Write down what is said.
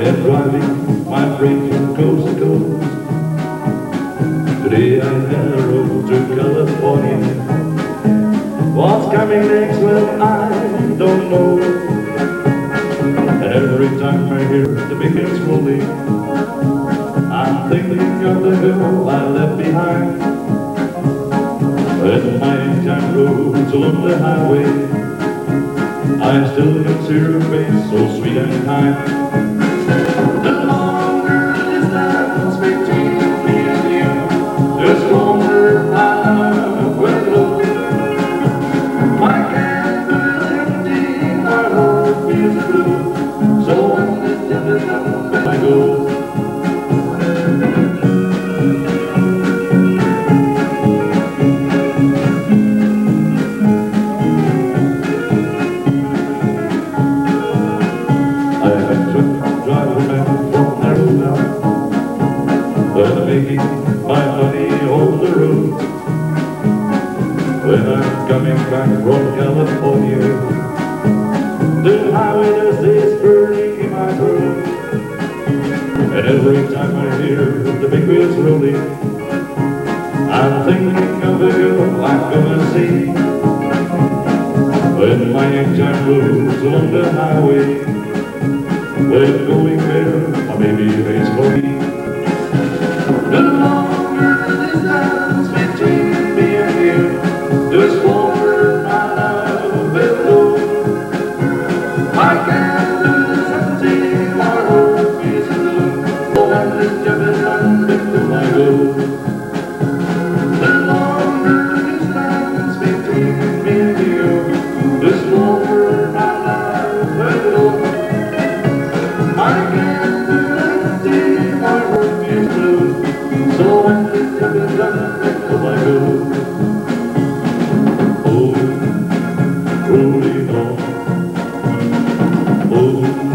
am driving my freight from coast to coast. Today I had a road to California. What's coming next, well, I don't know. Every time I hear the big hits rolling, I'm thinking of the girl I left behind. When my time roads along the highway, I still can see her face so sweet and kind. The longer the distance between me and you, the stronger my love will grow. My candle is empty, my heart feels blue. So when this death is up, I go. But I'm making my money on the road. When I'm coming back from California, the highway does this burning in my throat. And every time I hear the big wheels rolling, I'm thinking of a girl I'm gonna see. When my engine rolls along the highway, when going there, my baby waits for me. The longer the distance between me and you, the stronger my love will grow. My candle is empty, my heart is blue. Oh, when this job is done, will I go? The longer the distance between me and you, the stronger my love will grow. My candle is empty, my heart is blue. So when this job is done, will I go? Oh, rolling on. Oh.